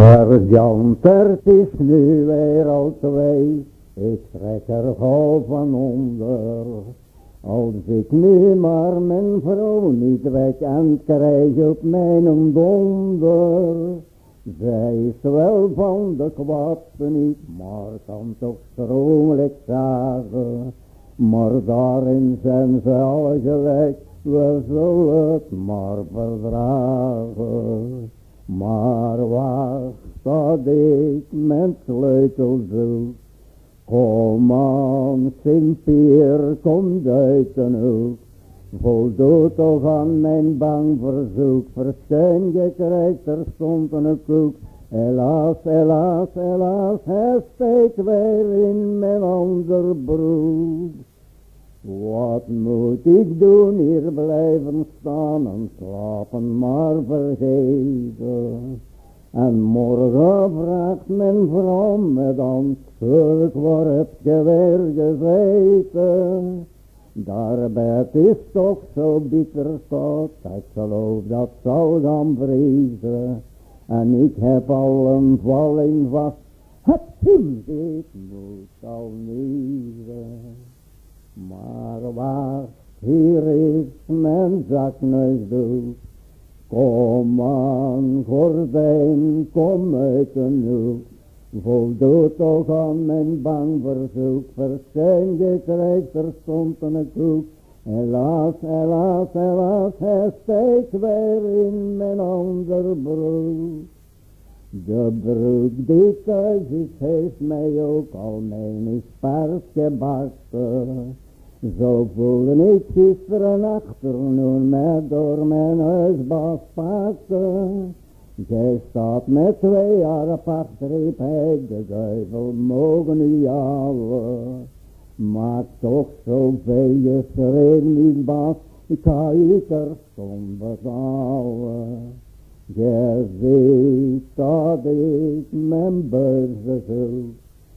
Jantert is nu weer al 2, ik trek er gauw van onder. Als ik nu maar mijn vrouw niet weg en krijg op mijn donder. Zij is wel van de kwaadste niet, maar kan toch schromelijk zagen. Maar daarin zijn ze alle gelijk, we zullen het maar verdragen. Maar wacht dat ik mijn sleutel zoek. Kom aan, Sint-Pier, kom uit de hoek. Voldoet toch aan mijn bang verzoek. Verschijn gekrijgt terstond een koek. Helaas, helaas, helaas, hij steekt weer in mijn onderbroek. Wat moet ik doen, hier blijven staan en slapen maar vergeten. En morgen vraagt mijn vrouw me dan terug, waar heb je weer gezeten? Daarbij is toch zo bitter zout, ik geloof dat zal gaan vriezen. En ik heb al een valling vast, het kind, ik moet al niezen. Maar wacht, hier is mijn zakneusdoek. Kom aan, gordijn, kom uit de hoek. Voldoet toch aan mijn bang verzoek. Verschijn gekrijgt terstond een koek. Helaas, helaas, helaas, hij steekt weer in mijn onderbroek. De broek die thuis is, heeft mij ook al mijn paars gebarsten. Zo voelde ik gisteren achternoen mij door mijn huisbaas pakken. Jij staat met 2 jaar apart, riep hij, de duivel mogen u jalen. Maak toch zoveel je schreef niet, baas, ik ga u terstond betalen. Je ziet dat ik mijn beurzen zoek.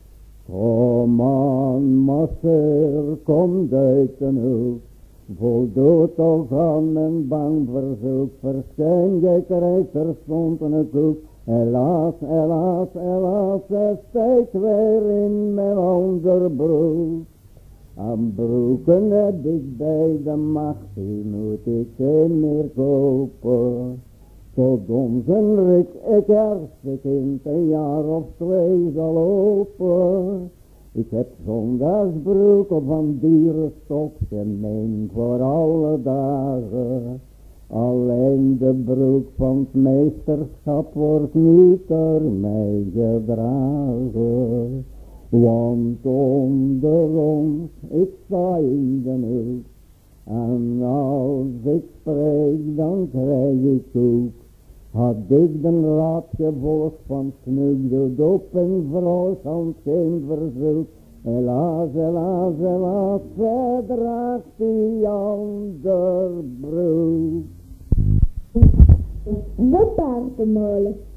Kom aan, masser, kom uit de hoek. Voldoet toch aan mijn bang verzoek. Verschijn, je krijgt terstond een koek. Helaas, helaas, helaas, hij steekt weer in mijn onderbroek. Aan broeken heb ik bij de macht, die moet ik geen meer kopen. Tot onze rik ik eerst kind een jaar of 2 zal lopen. Ik heb zondagsbroeken van dure stof, gemeen voor alle dagen. Alleen de broek van het meesterschap wordt niet door mij gedragen. Want onder ons, ik sta in de hoek. En als ik spreek, dan krijg ik koek. Had ik de raad gevolgd van snoek, de dop en vrouw van geen verzoek. Helaas, helaas, helaas, zij draagt die onderbroek. De paardenmolen.